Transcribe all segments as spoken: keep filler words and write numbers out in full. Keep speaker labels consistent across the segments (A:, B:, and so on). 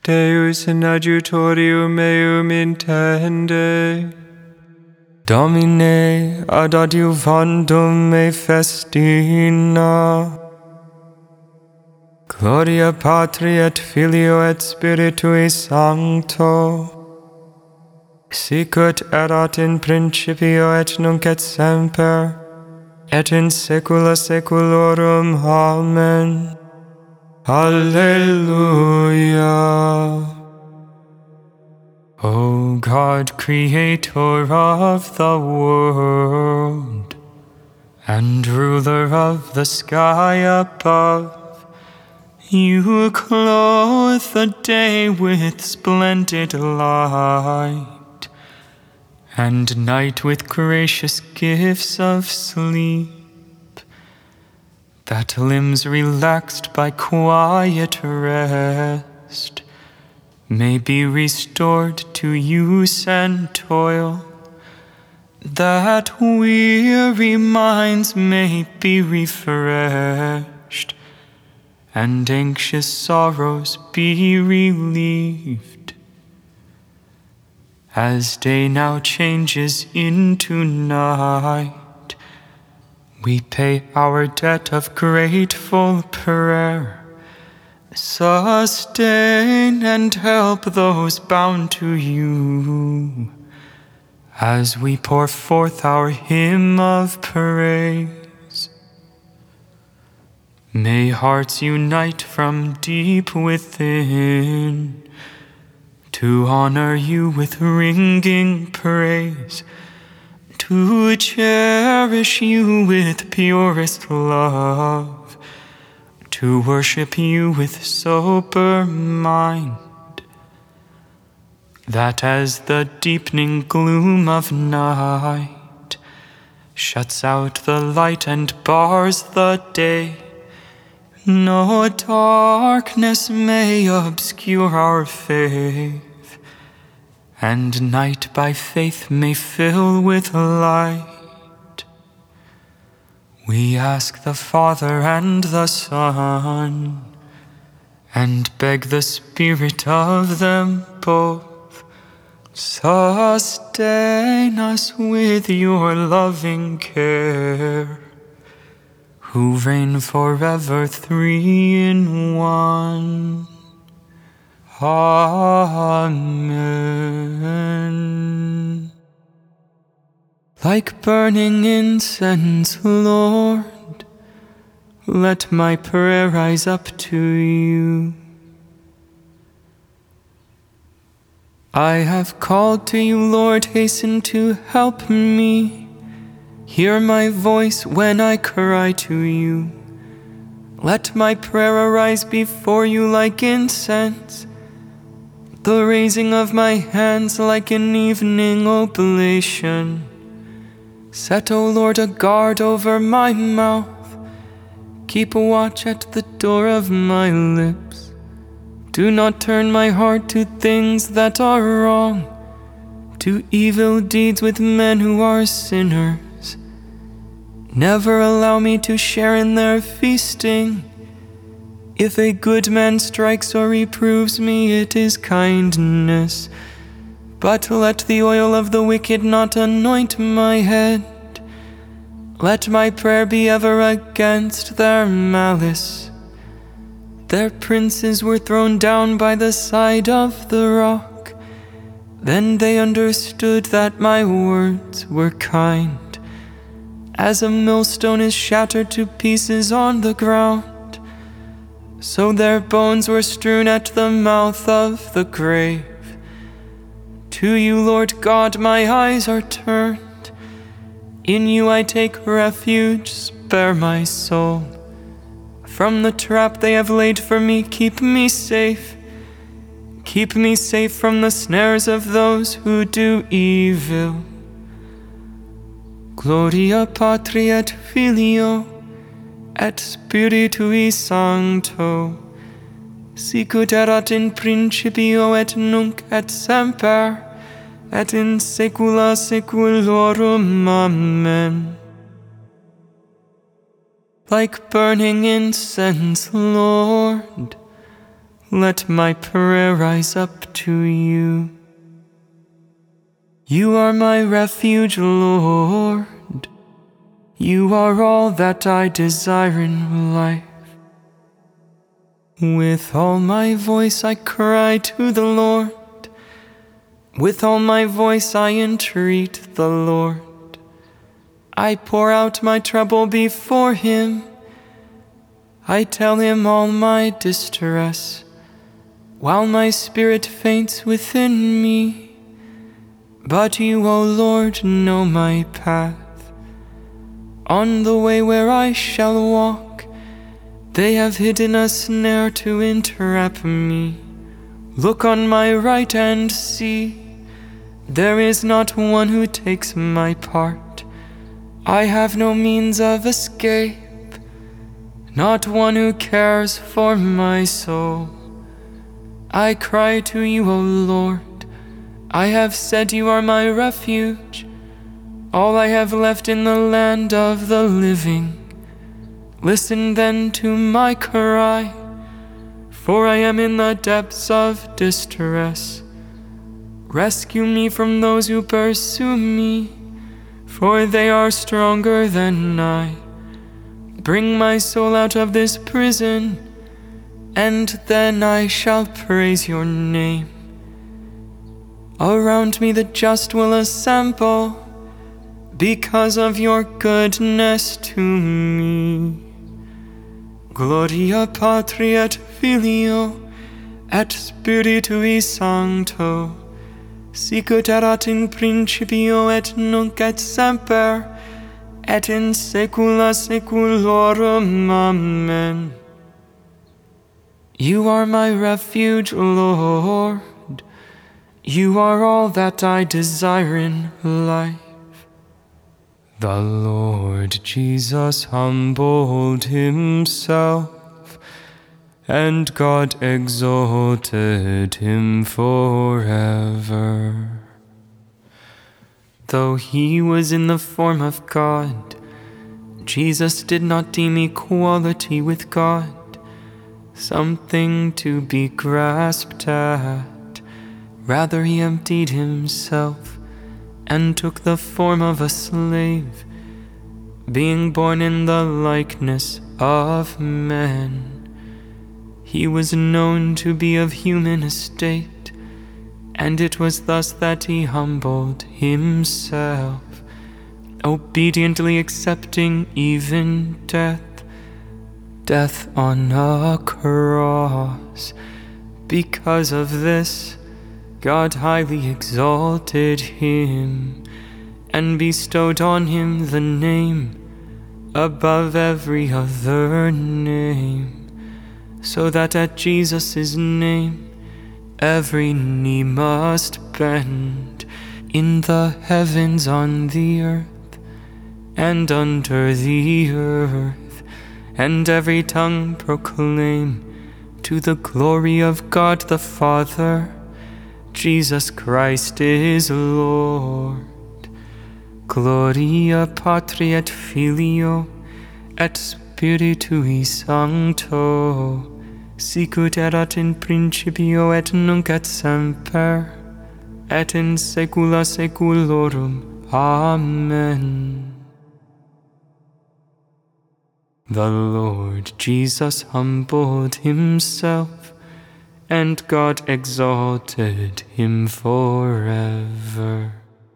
A: Deus in adjutorium meum intende. Domine ad adjuvandum me festina. Gloria Patri et Filio et Spiritui Sancto. Sic ut erat in principio et nunc et semper, et in saecula saeculorum. Amen. Alleluia. O God, creator of the world, and ruler of the sky above, you clothe the day with splendid light, and night with gracious gifts of sleep, that limbs relaxed by quiet rest may be restored to use and toil, that weary minds may be refreshed, and anxious sorrows be relieved. As day now changes into night, we pay our debt of grateful prayer. Sustain and help those bound to you, as we pour forth our hymn of praise. May hearts unite from deep within to honor you with ringing praise, to cherish you with purest love, to worship you with sober mind, that as the deepening gloom of night shuts out the light and bars the day, no darkness may obscure our faith, and night by faith may fill with light. We ask the Father and the Son, and beg the Spirit of them both, sustain us with your loving care, who reign forever three in one. Amen. Like burning incense, Lord, let my prayer rise up to you. I have called to you, Lord, hasten to help me. Hear my voice when I cry to you. Let my prayer arise before you like incense, the raising of my hands like an evening oblation. Set, O Lord, a guard over my mouth. Keep a watch at the door of my lips. Do not turn my heart to things that are wrong, to evil deeds with men who are sinners. Never allow me to share in their feasting. If a good man strikes or reproves me, it is kindness. But let the oil of the wicked not anoint my head. Let my prayer be ever against their malice. Their princes were thrown down by the side of the rock. Then they understood that my words were kind. As a millstone is shattered to pieces on the ground, so their bones were strewn at the mouth of the grave. To you, Lord God, my eyes are turned. In you I take refuge, spare my soul. From the trap they have laid for me, keep me safe. Keep me safe from the snares of those who do evil. Gloria Patri et Filio et Spiritui Sancto, sic ut erat in principio et nunc et semper, et in saecula saeculorum. Amen. Like burning incense, Lord, let my prayer rise up to you. You are my refuge, Lord. You are all that I desire in life. With all my voice I cry to the Lord. With all my voice I entreat the Lord. I pour out my trouble before him. I tell him all my distress, while my spirit faints within me. But you, O Lord, know my path. On the way where I shall walk, they have hidden a snare to entrap me. Look on my right and see, there is not one who takes my part. I have no means of escape, not one who cares for my soul. I cry to you, O Lord, I have said you are my refuge, all I have left in the land of the living. Listen then to my cry, for I am in the depths of distress. Rescue me from those who pursue me, for they are stronger than I. Bring my soul out of this prison, and then I shall praise your name. Around me the just will assemble, because of your goodness to me. Gloria Patri et Filio et Spiritui Sancto, sicut erat in principio et nunc et semper, et in saecula saeculorum. Amen. You are my refuge, Lord. You are all that I desire in life. The Lord Jesus humbled himself, and God exalted him forever. Though he was in the form of God, Jesus did not deem equality with God something to be grasped at. Rather, he emptied himself and took the form of a slave, being born in the likeness of men. He was known to be of human estate, and it was thus that he humbled himself, obediently accepting even death, death on a cross. Because of this, God highly exalted him and bestowed on him the name above every other name, so that at Jesus' name every knee must bend, in the heavens, on the earth, and under the earth, and every tongue proclaim to the glory of God the Father, Jesus Christ is Lord. Gloria Patri et Filio et Spiritui Sancto, sicut erat in principio et nunc et semper, et in saecula saeculorum. Amen. The Lord Jesus humbled himself, and God exalted him forever.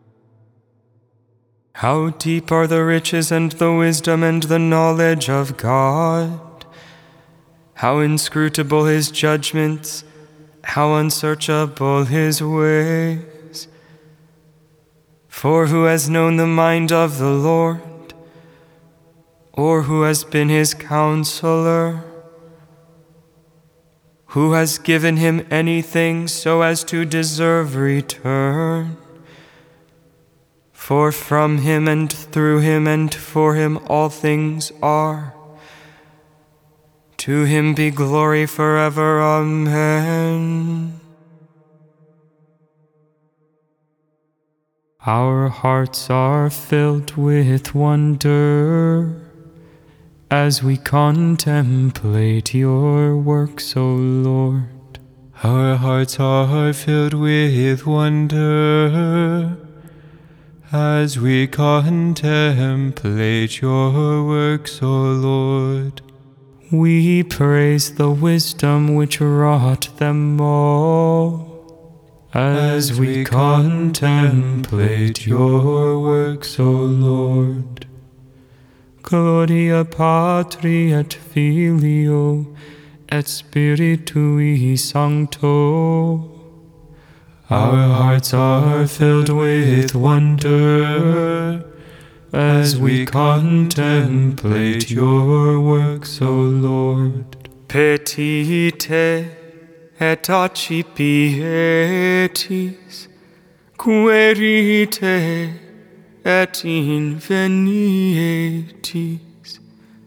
A: How deep are the riches and the wisdom and the knowledge of God! How inscrutable his judgments, how unsearchable his ways! For who has known the mind of the Lord, or who has been his counselor? Who has given him anything so as to deserve return? For from him and through him and for him all things are. To him be glory forever. Amen. Our hearts are filled with wonder as we contemplate your works, O Lord.
B: hearts are filled with wonder as we contemplate your works, O Lord.
A: We praise the wisdom which wrought them all as we contemplate your works, O Lord. Gloria Patri et Filio et Spiritui Sancto. Our hearts are filled with wonder as we contemplate your works, O Lord. Petite et accipietis, querite et invenietis,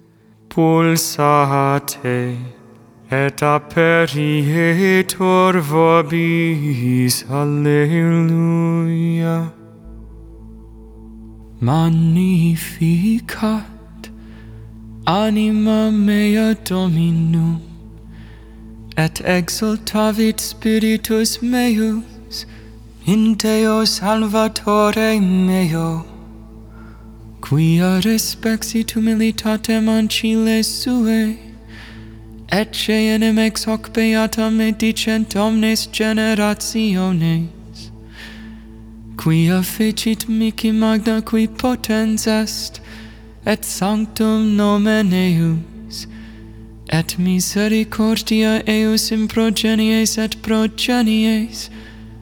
A: pulsate et aperietur vobis. Alleluia. Magnificat anima mea Dominum, et exultavit spiritus meus in Deo Salvatore meo, quia respexit humilitatem ancile suae, et enim ex hoc beata me dicent omnes generationes, quia fecit mihi magna qui potens est, et sanctum nomen eius, et misericordia eius in progenies et progenies,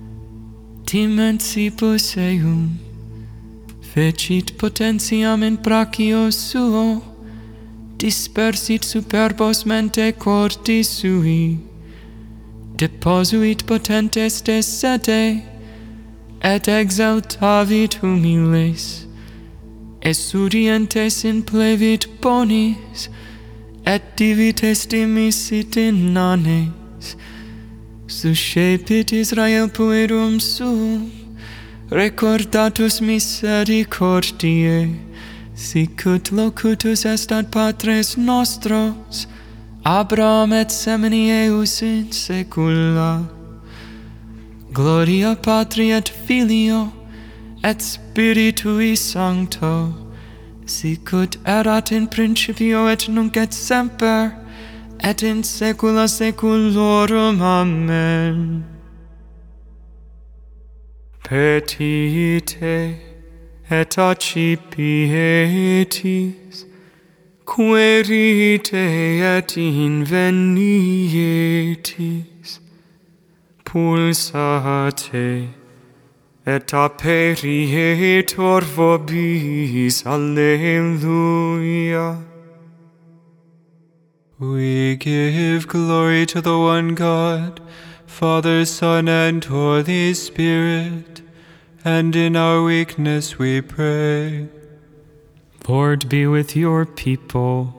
A: dimensibus eum, fecit potentiam in brachio suo, dispersit superbos mente cordis sui, deposuit potentes de sede, et exaltavit humiles, esudientes in plevit bonis, et divites dimisit in nanes, suscepit Israel puerum suum, recordatus misericordiae, sicut locutus est ad patres nostros, Abraham et semini eius in saecula. Gloria Patri et Filio et Spiritui Sancto, sicut erat in principio et nunc et semper, et in saecula saeculorum. Amen. Petite et accipietis, querite et invenietis, pulsate et aperietur vobis. Alleluia.
B: We give glory to the one God, Father, Son, and Holy Spirit, and in our weakness we pray.
A: Lord, be with your people.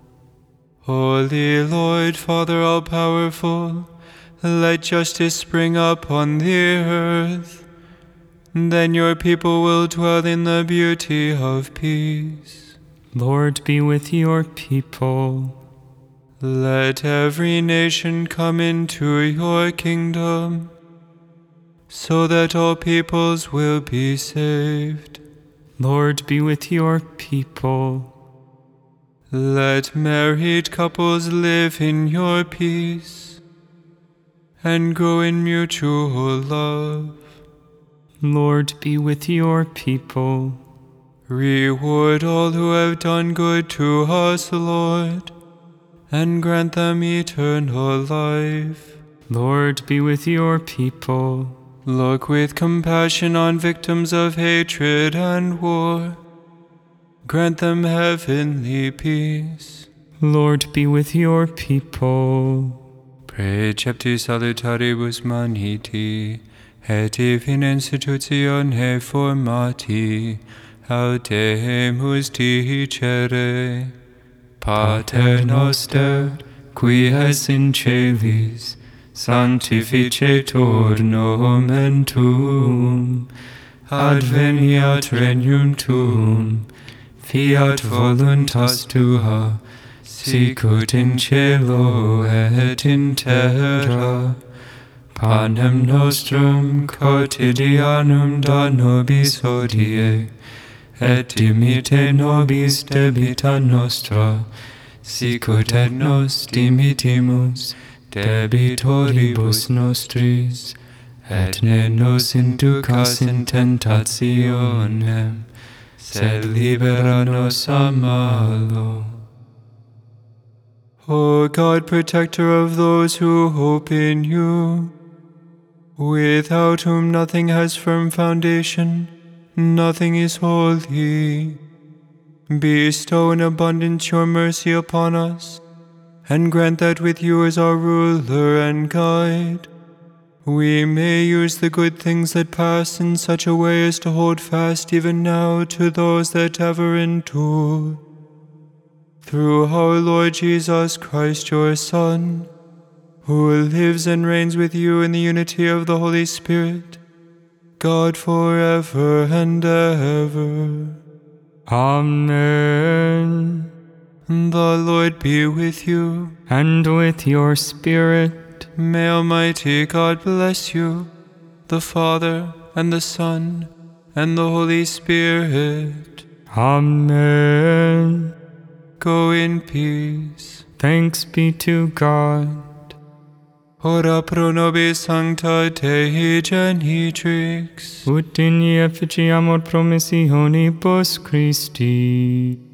B: Holy Lord, Father all-powerful, let justice spring up on the earth. Then your people will dwell in the beauty of peace.
A: Lord, be with your people.
B: Let every nation come into your kingdom, so that all peoples will be saved.
A: Lord, be with your people.
B: Let married couples live in your peace and grow in mutual love.
A: Lord, be with your people.
B: Reward all who have done good to us, Lord, and grant them eternal life.
A: Lord, be with your people.
B: Look with compassion on victims of hatred and war. Grant them heavenly peace.
A: Lord, be with your people.
B: Precepti salutaribus maniti, et divina institutione formati, audemus dicere. Pater noster, qui es in celis, sanctificetur nomen tuum, adveniat regnum tuum, fiat voluntas tua, sicut in cielo et in terra. Panem nostrum quotidianum da nobis hodie, et dimitte nobis debita nostra, sicut et nos dimittimus debitoribus nostris, et ne nos inducas in tentationem, sed libera nos a malo. O God, protector of those who hope in you, without whom nothing has firm foundation, nothing is holy, bestow in abundance your mercy upon us, and grant that with you as our ruler and guide, we may use the good things that pass in such a way as to hold fast even now to those that ever endure. Through our Lord Jesus Christ, your Son, who lives and reigns with you in the unity of the Holy Spirit, God forever and ever.
A: Amen.
B: The Lord be with you.
A: And with your spirit.
B: May Almighty God bless you, the Father, and the Son, and the Holy Spirit.
A: Amen.
B: Go in peace.
A: Thanks be to God.
B: Ora pro nobis sancta Dei genitrix,
A: Ut in effici amor promissionibus Christi.